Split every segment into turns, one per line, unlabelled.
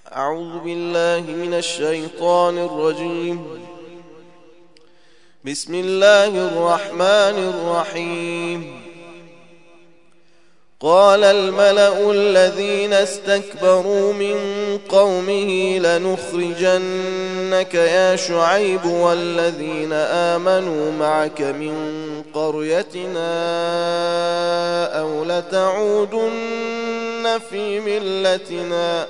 أعوذ بالله من الشيطان الرجيم. بسم الله الرحمن الرحيم. قال الملأ الذين استكبروا من قومه لنخرجنك يا شعيب والذين آمنوا معك من قريتنا أو لتعودن في ملتنا.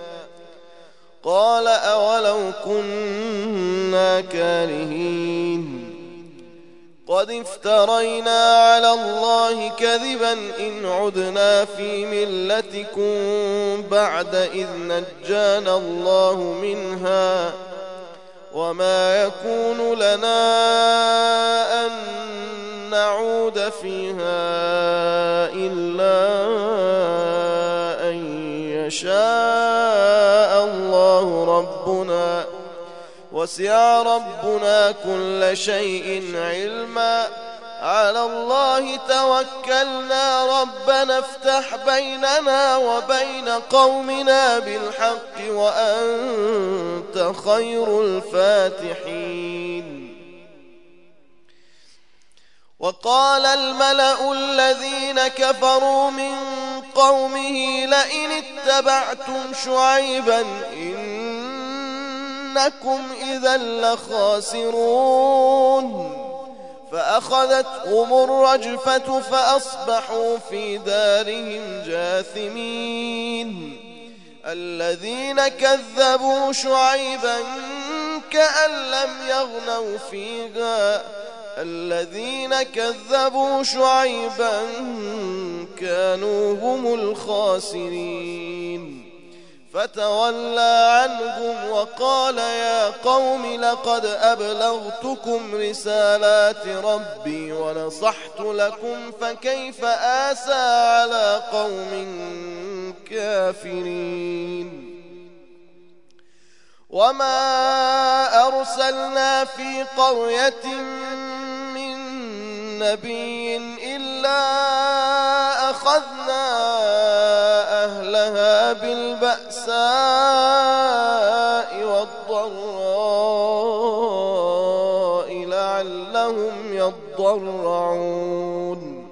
قال أولو كنا كارهين. قد افترينا على الله كذبا إن عدنا في ملتكم بعد إذ نجانا الله منها وما يكون لنا أن نعود فيها إلا أن يشاء الله ربنا وسع ربنا كل شيء علما. على الله توكلنا ربنا افتح بيننا وبين قومنا بالحق وأنت خير الفاتحين. وقال الملأ الذين كفروا من قومه لئن اتبعتم شعيبا إنكم إذا لخاسرون. فأخذتهم الرجفة فأصبحوا في دارهم جاثمين. الذين كذبوا شعيبا كأن لم يغنوا فيها. الذين كذبوا شعيبا كانوا هم الخاسرين. فتولى عنهم وقال يا قوم لقد أبلغتكم رسالات ربي ونصحت لكم فكيف آسى على قوم كافرين. وما أرسلنا في قرية من نبي إلا أخذنا أهلها بالبأساء والضراء لعلهم يضرعون.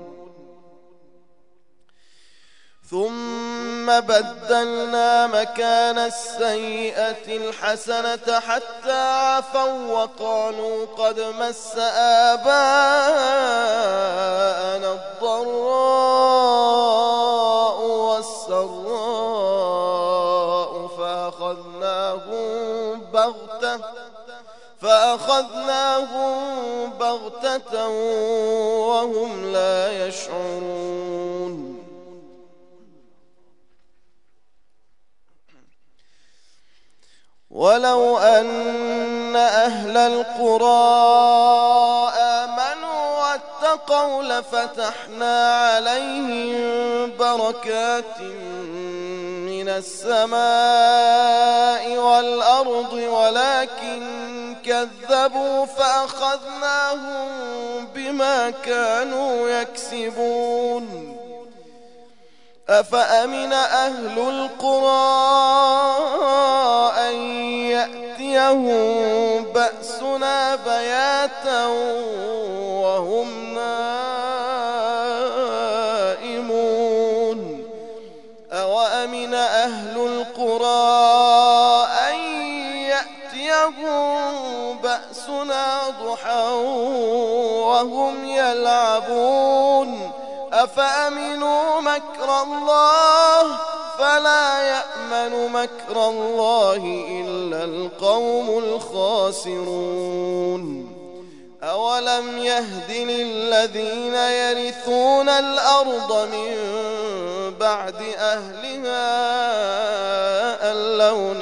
ثم بدلنا مكان السيئة الحسنة حتى عفوا وقالوا قد مس آباءنا الضراء والسراء فأخذناهم بغتة وهم لا يشعرون. ولو أن أهل القرى آمنوا واتقوا لفتحنا عليهم بركات من السماء والأرض ولكن كذبوا فأخذناهم بما كانوا يكسبون. أفأمن أهل القرى أن يأتيهم بأسنا بياتا وهم نائمون. أوأمن أهل القرى أن يأتيهم بأسنا ضحى وهم يلعبون. أفأمنوا مكر الله فلا يأمن مكر الله إلا القوم الخاسرون. أولم يهد للذين يرثون الأرض من بعد أهلها أن لو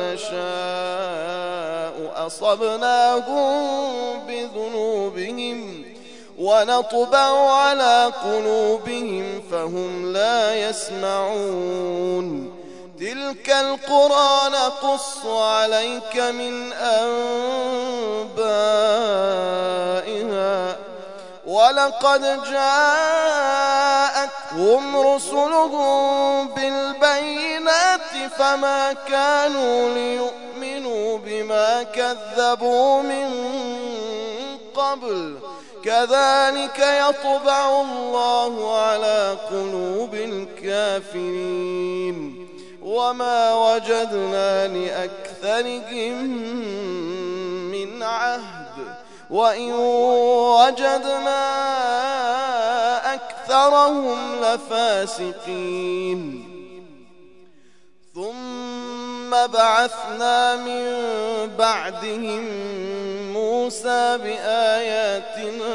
نشاء أصبناهم بذنوبهم ونطبع على قلوبهم فهم لا يسمعون. تلك القرى نقص عليك من أنبائها ولقد جاءتهم رسلهم بالبينات فما كانوا ليؤمنوا بما كذبوا من قبل كذلك يطبع الله على قلوب الكافرين وما وجدنا لأكثرهم من عهد وإن وجدنا أكثرهم لفاسقين ثم بعثنا من بعدهم موسى بآياتنا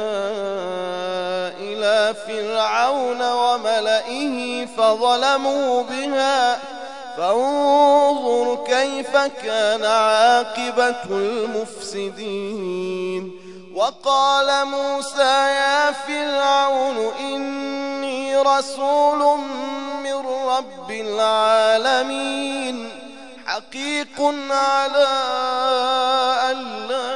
إلى فرعون وملئه فظلموا بها فانظر كيف كان عاقبة المفسدين وقال موسى يا فرعون إني رسول من رب العالمين حقيق على ألا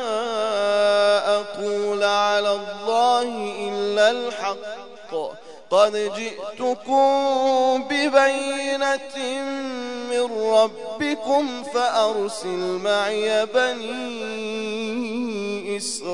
أقول على الله إلا الحق قد جئتكم ببينة من ربكم فأرسل معي بني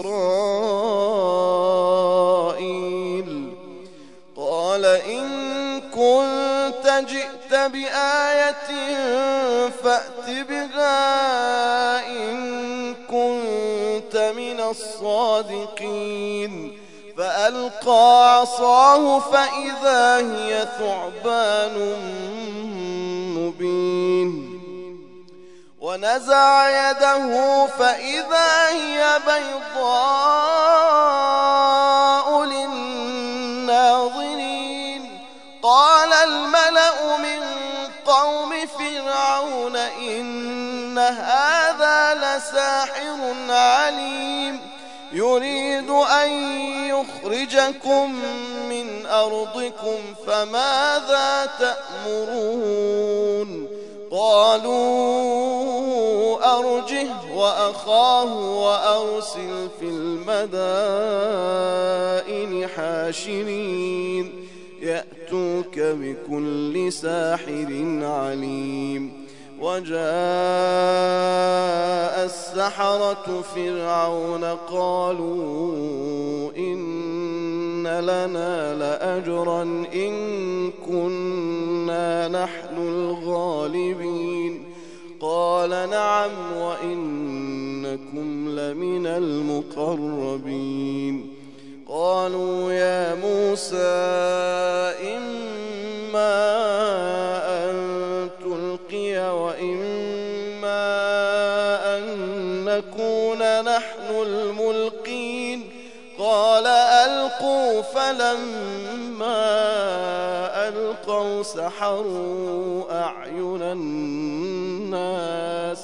إسرائيل قال إن كنت جئت بآية فأت بها إن كنت من الصادقين فألقى عصاه فإذا هي ثعبان مبين ونزع يده فإذا هي بيضاء للناظرين قال الملأ من قوم فرعون إن هذا لساحر عليم يريد أن يخرجكم من أرضكم فماذا تأمرون قالوا أرجه وأخاه وأرسل في المدائن حاشرين يأتوك بكل ساحر عليم وجاء السحرة فرعون قالوا إن لنا لأجرا إن كنا نحن الغالبين قال نعم وإنكم لمن المقربين قالوا يا موسى إما أن تلقي وإما أن نكون نحن الملقين قال ألقوا فلما ألقوا سحروا أعين الناس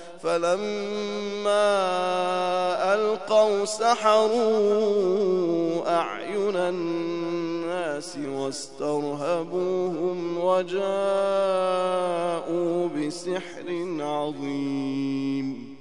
واسترهبوهم وجاءوا بسحر عظيم